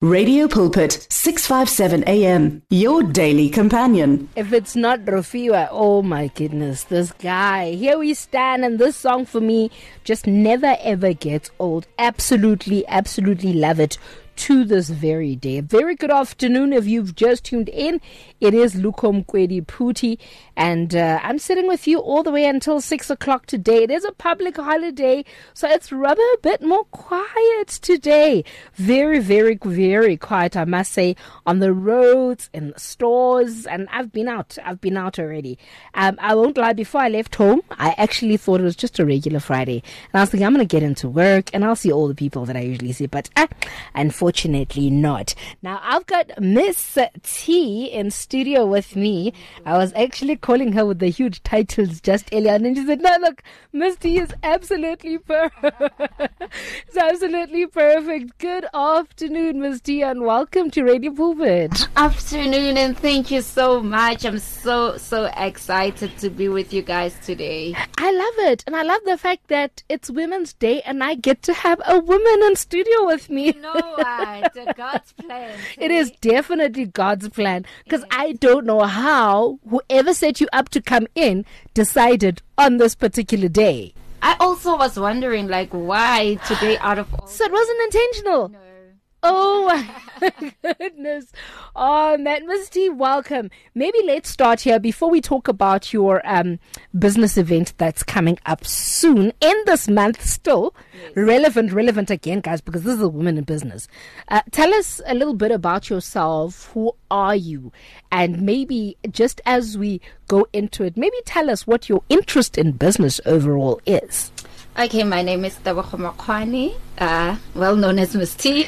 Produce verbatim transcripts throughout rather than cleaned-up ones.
Radio Pulpit, six fifty-seven A M, your daily companion. If it's not Rofhiwa, oh my goodness, this guy. Here we stand, and this song for me just never ever gets old. Absolutely, absolutely love it to this very day. Very good afternoon if you've just tuned in. It is Lukhom Kwedi Phuti, and uh, I'm sitting with you all the way until six o'clock today. It is a public holiday, so it's rather a bit more quiet today. Very, very, very quiet, I must say, on the roads, in the stores, and I've been out. I've been out already. Um, I won't lie, before I left home, I actually thought it was just a regular Friday. And I was thinking, I'm going to get into work, and I'll see all the people that I usually see, but uh, unfortunately not. Now, I've got Miss T in studio with me. I was actually calling her with the huge titles just earlier, and then she said, no, look, Miss T is absolutely perfect. It's absolutely perfect. Good afternoon, Miss T, and welcome to Radio Pulpit. Afternoon, and thank you so much. I'm so, so excited to be with you guys today. I love it, and I love the fact that it's Women's Day, and I get to have a woman in studio with me. You know what? God's plan. It is definitely God's plan, because yeah. I don't know how whoever set you up to come in decided on this particular day. I also was wondering, like, why today out of all... So it wasn't intentional? No. Oh my goodness. Oh man, Miss T, welcome. Maybe let's start here before we talk about your um, business event that's coming up soon in this month still. Yes. Relevant, relevant again, guys, because this is a woman in business. Uh, tell us a little bit about yourself. Who are you? And maybe just as we go into it, maybe tell us what your interest in business overall is. Okay, my name is Tebogo Makwani, uh, well known as Miss T.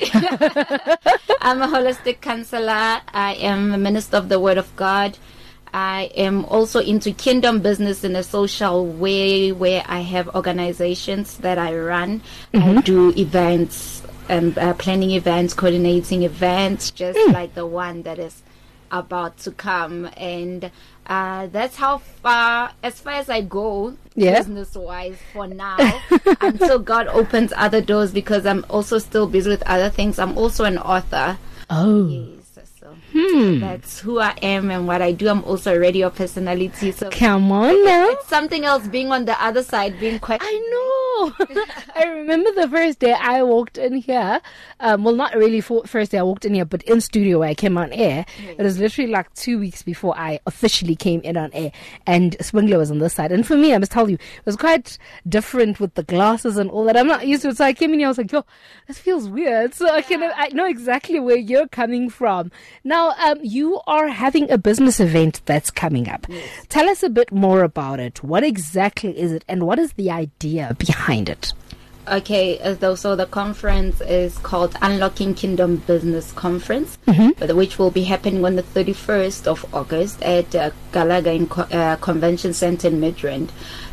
I'm a holistic counselor. I am a minister of the Word of God. I am also into kingdom business in a social way where I have organizations that I run. Mm-hmm. I do events and uh, planning events, coordinating events, just mm. like the one that is about to come. And uh, that's how far, as far as I go, yeah. business-wise for now, until God opens other doors, because I'm also still busy with other things. I'm also an author. Oh. Yes, so hmm. that's who I am and what I do. I'm also a radio personality. So come on now. It's something else being on the other side, being quite... I know. I remember the first day I walked in here. Um, well, not really for first day I walked in here, but in studio where I came on air. Yes. It was literally like two weeks before I officially came in on air. And Swingler was on this side. And for me, I must tell you, it was quite different with the glasses and all that. I'm not used to it. So I came in here, I was like, yo, this feels weird. So I can I know exactly where you're coming from. Now, um, you are having a business event that's coming up. Yes. Tell us a bit more about it. What exactly is it? And what is the idea behind it? Okay, uh, so the conference is called Unlocking Kingdom Business Conference, mm-hmm. which will be happening on the thirty-first of August at uh, Gallagher in Co- uh, Convention Center in Midrand.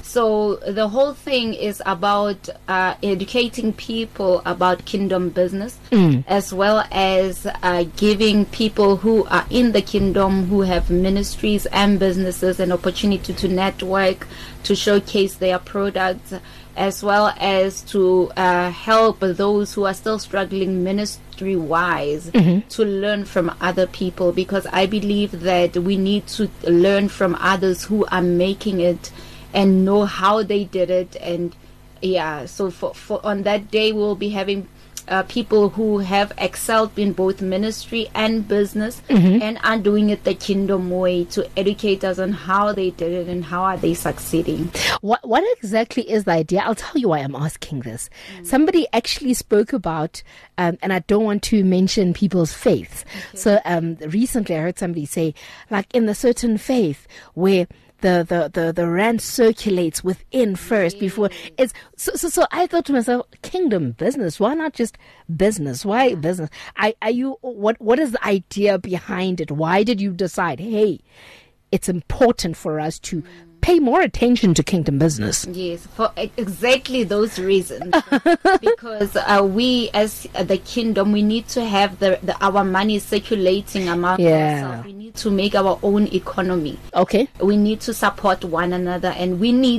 So the whole thing is about uh, educating people about kingdom business, mm. as well as uh, giving people who are in the kingdom, who have ministries and businesses, an opportunity to network, to showcase their products, as well as to uh, help those who are still struggling ministry-wise mm-hmm. to learn from other people, because I believe that we need to learn from others who are making it and know how they did it. And yeah, so for, for on that day we'll be having uh, people who have excelled in both ministry and business mm-hmm. and are doing it the kingdom way, to educate us on how they did it and how are they succeeding. What what exactly is the idea? I'll tell you why I'm asking this. Mm. Somebody actually spoke about, um, and I don't want to mention people's faiths. Okay. So um, recently I heard somebody say, like in the certain faith where The, the, the, the rand circulates within first before it's so, so so I thought to myself, kingdom business, why not just business? Why yeah. business? I are you what what is the idea behind it? Why did you decide, hey, it's important for us to mm. pay more attention to kingdom business? Yes, for exactly those reasons. Because uh, we, as uh, the kingdom, we need to have the, the our money circulating among yeah. ourselves. We need to make our own economy. Okay. We need to support one another, and we need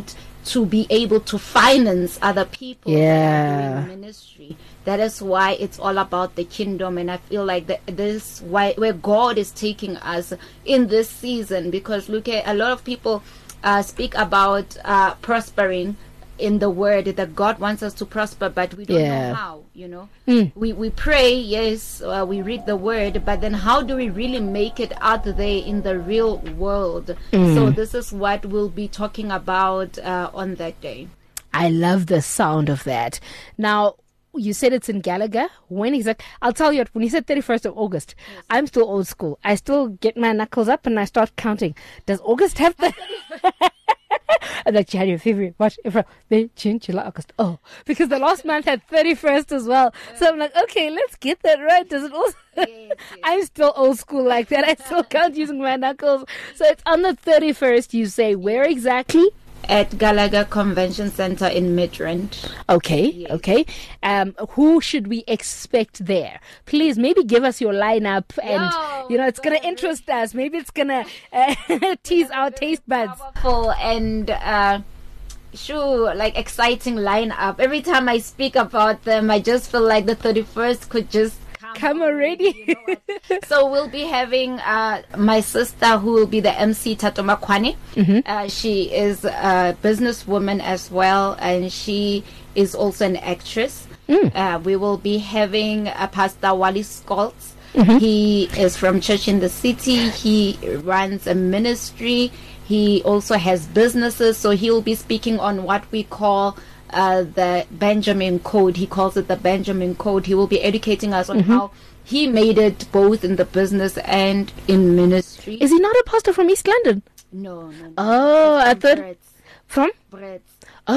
to be able to finance other people Yeah. that are doing ministry. That is why it's all about the kingdom, and I feel like that this why where God is taking us in this season. Because look at a lot of people uh, speak about uh, prospering in the word, that God wants us to prosper, but we don't Yeah. know how. You know, Mm. we we pray, yes, uh, we read the word, but then how do we really make it out there in the real world? Mm. So this is what we'll be talking about uh, on that day. I love the sound of that. Now, you said it's in Gallagher. When exactly? I'll tell you what, when you said thirty-first of August, yes. I'm still old school. I still get my knuckles up and I start counting. Does August have the... I'm like January, February, March, April, May, June, July, August. Oh, because the last month had thirty-first as well. So I'm like, okay, let's get that right. Does it also... Yes, yes. I'm still old school like that. I still count using my knuckles. So it's on the thirty-first, you say. Where exactly? At Gallagher Convention Center in Midrand. Okay, yes. okay. Um, who should we expect there? Please, maybe give us your lineup, and no, you know it's gonna interest us. Maybe it's gonna uh, tease our taste buds. Powerful and uh, sure, like exciting lineup. Every time I speak about them, I just feel like the thirty-first could just come already. You know so we'll be having uh, my sister, who will be the M C, Tatoma Kwani. Mm-hmm. Uh, she is a businesswoman as well, and she is also an actress. Mm. Uh, we will be having uh, Pastor Wally Scholz. Mm-hmm. He is from Church in the City. He runs a ministry. He also has businesses, so he will be speaking on what we call Uh, the Benjamin Code. He calls it the Benjamin Code. He will be educating us on mm-hmm. how he made it both in the business and in ministry. Is he not a pastor from East London? No, no, no. Oh, I thought Brits. From? Brits.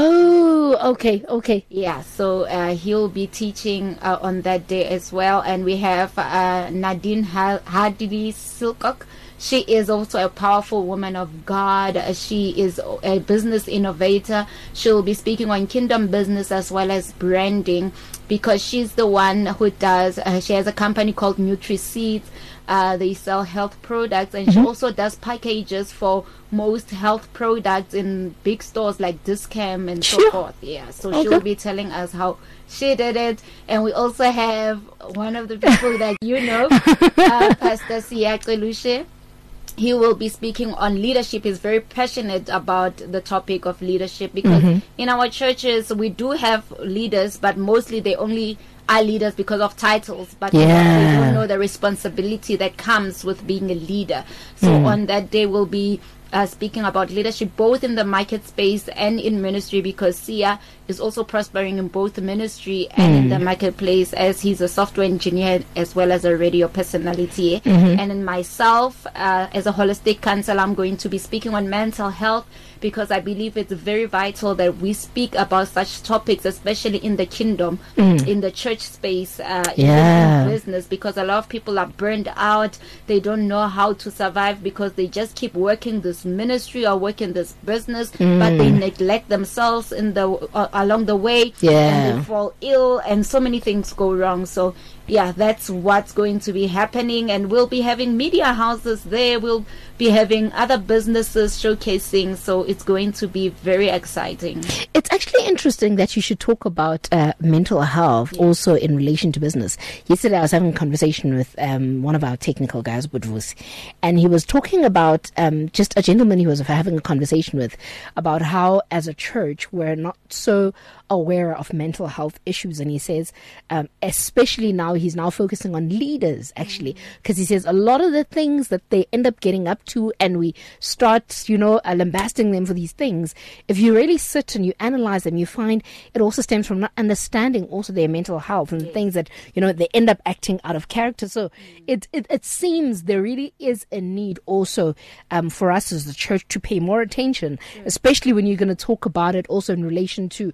Oh, okay, okay. Yeah, so uh, he'll be teaching uh, on that day as well. And we have uh, Nadine Hadidi Silcock. She is also a powerful woman of God. She is a business innovator. She'll be speaking on kingdom business as well as branding, because she's the one who does, uh, she has a company called NutriSeeds. Uh, they sell health products, and mm-hmm. she also does packages for most health products in big stores like Discam and so sure. forth. Yeah, so okay. she'll be telling us how she did it. And we also have one of the people that you know, uh, Pastor Siake Luce. He will be speaking on leadership. He's very passionate about the topic of leadership, because mm-hmm. in our churches we do have leaders, but mostly they only are leaders because of titles, but yeah. they don't know the responsibility that comes with being a leader. So mm. on that day we'll be uh, speaking about leadership both in the market space and in ministry, because Sia is also prospering in both the ministry and mm. in the marketplace, as he's a software engineer as well as a radio personality. Mm-hmm. And in myself, uh, as a holistic counselor, I'm going to be speaking on mental health, because I believe it's very vital that we speak about such topics, especially in the kingdom, mm. in the church space, uh, yeah. in business, because a lot of people are burned out. They don't know how to survive because they just keep working this ministry or working this business, mm. but they neglect themselves in the uh, along the way, yeah. and they fall ill, and so many things go wrong. So yeah, that's what's going to be happening. And we'll be having media houses there. We'll be having other businesses showcasing. So it's going to be very exciting. It's actually interesting that you should talk about uh, mental health yeah. also in relation to business. Yesterday I was having a conversation with um, one of our technical guys, Budvus, and he was talking about um, just a gentleman he was having a conversation with about how as a church we're not so aware of mental health issues. And he says, um, especially now, he's now focusing on leaders, actually, because mm. he says a lot of the things that they end up getting up to, and we start, you know, uh, lambasting them for these things, if you really sit and you analyze them, you find it also stems from not understanding also their mental health and yes. the things that, you know, they end up acting out of character. So mm. it, it it seems there really is a need also um, for us as the church to pay more attention, mm. especially when you're going to talk about it also in relation to uh,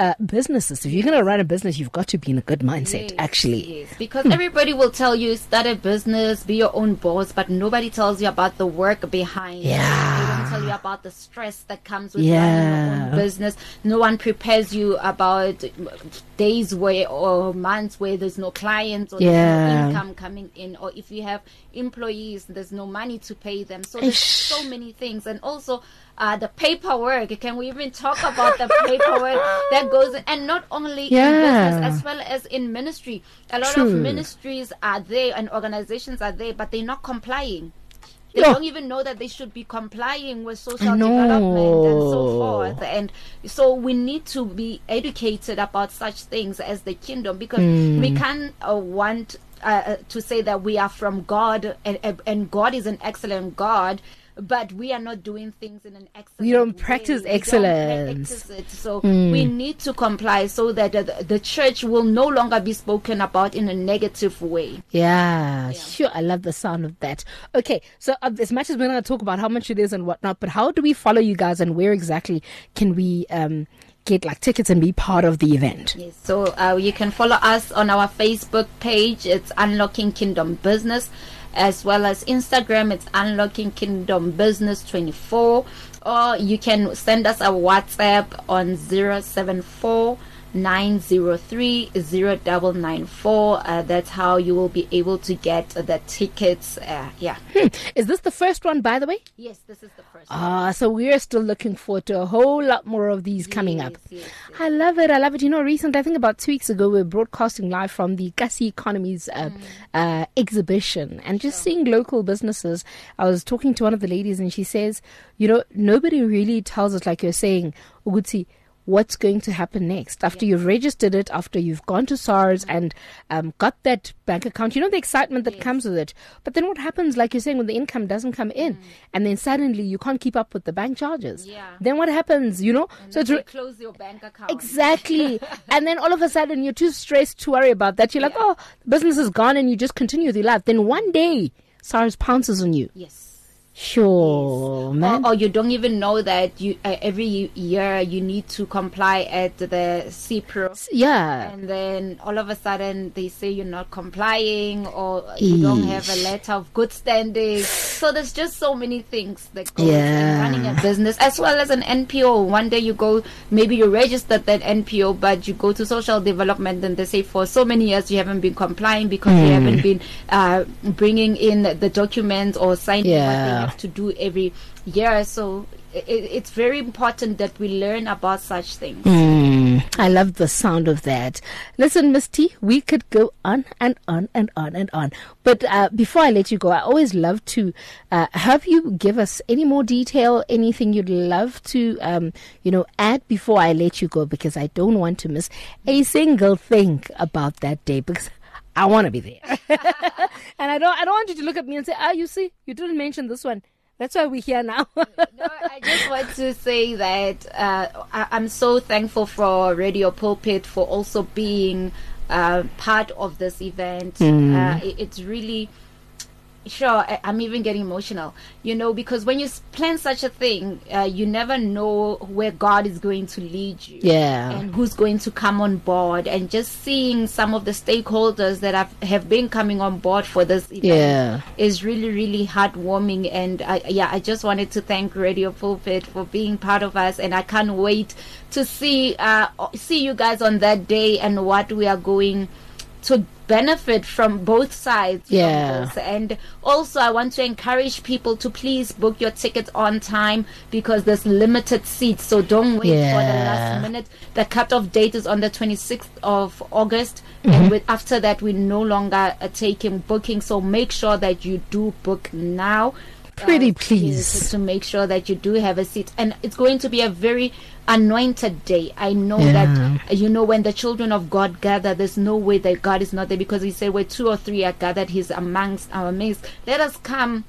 uh, businesses. If you're going to run a business, you've got to be in a good mindset, Yes, actually. yes. Because everybody will tell you start a business, be your own boss, but nobody tells you about the work behind. Yeah. They don't tell you about the stress that comes with Yeah. running your own business. No one prepares you about days where or months where there's no clients or Yeah. there's no income coming in, or if you have employees, there's no money to pay them. So there's Ish. so many things, and also uh, the paperwork. Can we even talk about the paperwork that goes in? And not only Yeah. in business, as well as in ministry. A lot of True. ministries are there and organizations are there, but they're not complying. They Yeah. don't even know that they should be complying with social I know. development and so forth. And so we need to be educated about such things as the kingdom, because Hmm. we can't uh, want uh, to say that we are from God, and, and God is an excellent God, but we are not doing things in an excellent We don't way. practice We don't excellence. practice it. So we need to comply so that uh, the, the church will no longer be spoken about in a negative way. Yeah, sure. I love the sound of that. Okay, so uh, as much as we're going to talk about how much it is and whatnot, but how do we follow you guys, and where exactly can we um, get like tickets and be part of the event? Yes, so uh, you can follow us on our Facebook page. It's Unlocking Kingdom Business, as well as Instagram. It's Unlocking Kingdom Business twenty-four, or you can send us a WhatsApp on zero seven four nine zero three zero nine nine four. Uh, that's how you will be able to get the tickets. Uh, yeah. Hmm. Is this the first one, by the way? Yes, this is the first one. Ah, so we're still looking forward to a whole lot more of these coming up. Yes, yes, yes. I love it. I love it. You know, recently, I think about two weeks ago, we were broadcasting live from the Kasi Economies uh, uh, exhibition, and just seeing local businesses. I was talking to one of the ladies, and she says, you know, nobody really tells us, like you're saying, Uguti, what's going to happen next after you've registered it, after you've gone to SARS and um, got that bank account. You know, the excitement that Yes. comes with it. But then what happens, like you're saying, when the income doesn't come in, and then suddenly you can't keep up with the bank charges? Yeah. Then what happens, you know? And so it's then re- they close your bank account. Exactly. And then all of a sudden you're too stressed to worry about that. You're like, Yeah. oh, the business is gone, and you just continue with your life. Then one day, SARS pounces on you. Yes. Sure, man. Or, or you don't even know that you uh, every year you need to comply at the C P R O. Yeah. And then all of a sudden they say you're not complying, or you don't have a Eesh. letter of good standing. So there's just so many things that go Yeah. in running a business, as well as an N P O. One day you go, maybe you registered that N P O, but you go to social development and they say for so many years you haven't been complying because you haven't been uh, bringing in the documents or signing what Yeah. they have to do every year. So it, it's very important that we learn about such things. Mm, I love the sound of that. Listen, Miss T, we could go on and on and on and on. But uh, before I let you go, I always love to uh, have you give us any more detail, anything you'd love to, um, you know, add before I let you go, because I don't want to miss a single thing about that day, because I want to be there. And I don't, I don't want you to look at me and say, ah, you see, you didn't mention this one. That's why we're here now. No, I just want to say that uh, I, I'm so thankful for Radio Pulpit for also being uh, part of this event. Uh, it, it's really, sure, I, I'm even getting emotional, you know, because when you s- plan such a thing, uh, you never know where God is going to lead you. Yeah. And who's going to come on board. And just seeing some of the stakeholders that have, have been coming on board for this event Yeah. is really, really heartwarming. And I, yeah, I just wanted to thank Radio Pulpit for being part of us, and I can't wait to see uh, see you guys on that day and what we are going to benefit from both sides. you know, Yeah. both. And also I want to encourage people to please book your tickets on time, because there's limited seats, so don't wait for the Yeah. last minute. The cutoff date is on the twenty-sixth of August, and with, after that we no longer uh, taking booking, so make sure that you do book now. Pretty uh, please. to, to make sure that you do have a seat. And it's going to be a very anointed day. I know Yeah. that, uh, you know, when the children of God gather, there's no way that God is not there, because he said where two or three are gathered, he's amongst our midst. Let us come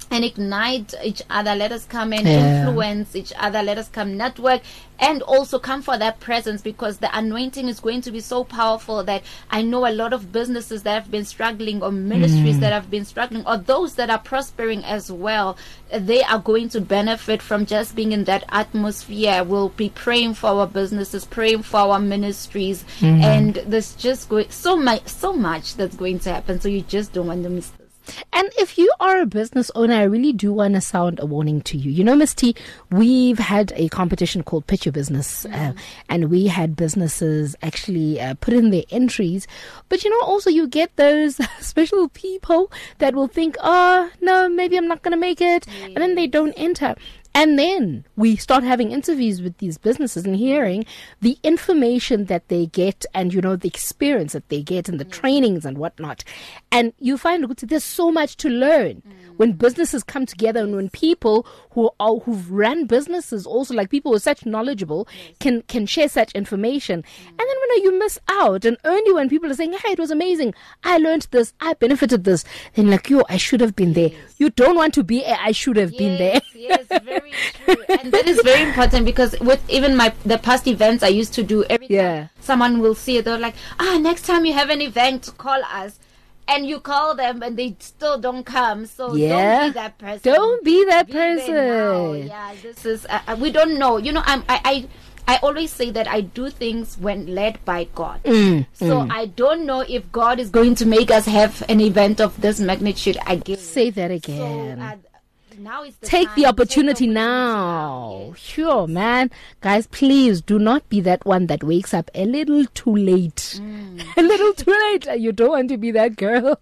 and ignite each other. Let us come and Yeah. influence each other. Let us come network and also come for that presence, because the anointing is going to be so powerful that I know a lot of businesses that have been struggling, or ministries that have been struggling, or those that are prospering as well. They are going to benefit from just being in that atmosphere. We'll be praying for our businesses, praying for our ministries, and there's just going so much, so much that's going to happen. So you just don't want to miss this. And if you are a business owner, I really do want to sound a warning to you. You know, Miss T, we've had a competition called Pitch Your Business, uh, and we had businesses actually uh, put in their entries. But, you know, also you get those special people that will think, oh, no, maybe I'm not going to make it. Yes. And then they don't enter. And then we start having interviews with these businesses and hearing the information that they get and, you know, the experience that they get and the trainings and whatnot. And you find there's so much to learn mm. when businesses come together, and when people who are, who've run businesses also, like people who are such knowledgeable, yes. can, can share such information. Mm. And then when you miss out, and only when people are saying, hey, it was amazing, I learned this, I benefited this, then like, yo, I should have been there. Yes. You don't want to be a, I should have yes, been there. Yes, very true. And that is very important, because with even my the past events I used to do, every time yeah. someone will see it, they're like, ah, next time you have an event, call us. And you call them and they still don't come. So yeah. don't be that person. Don't be that be person. Now. Yeah, this is, uh, we don't know. You know, I'm, I, I, I always say that I do things when led by God. Mm, so mm. I don't know if God is going to make us have an event of this magnitude again. Say that again. So, uh, now is the Take time. the opportunity Take the now. opportunity now. Yes. Sure, man. Guys, please do not be that one that wakes up a little too late. Mm. A little too late. You don't want to be that girl.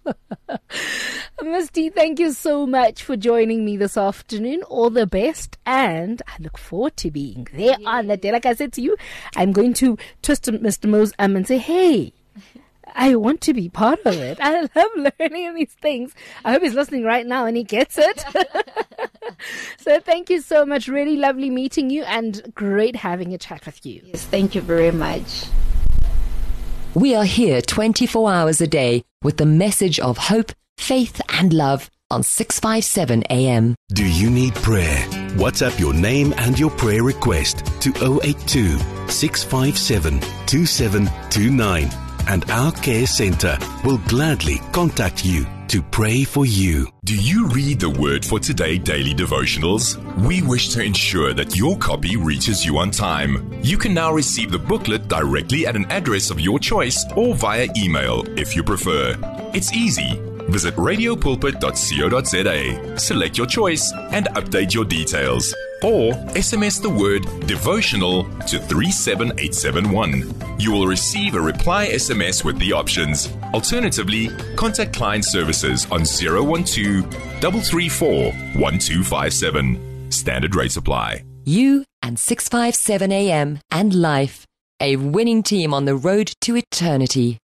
Miss T, thank you so much for joining me this afternoon. All the best. And I look forward to being there yes. on that day. Like I said to you, I'm going to twist Mister Mo's arm and say, hey, I want to be part of it. I love learning these things. I hope he's listening right now and he gets it. So thank you so much. Really lovely meeting you and great having a chat with you. Yes, thank you very much. We are here twenty-four hours a day with the message of hope, faith and love on six fifty-seven A M. Do you need prayer? WhatsApp your name and your prayer request to zero eight two, six five seven, two seven two nine. And our care center will gladly contact you to pray for you. Do you read the Word for Today daily devotionals? We wish to ensure that your copy reaches you on time. You can now receive the booklet directly at an address of your choice or via email if you prefer. It's easy. Visit radio pulpit dot co dot za, select your choice and update your details. Or S M S the word devotional to three seven eight seven one. You will receive a reply S M S with the options. Alternatively, contact client services on zero one two, three three four, one two five seven. Standard rates apply. You and six fifty-seven A M and life, a winning team on the road to eternity.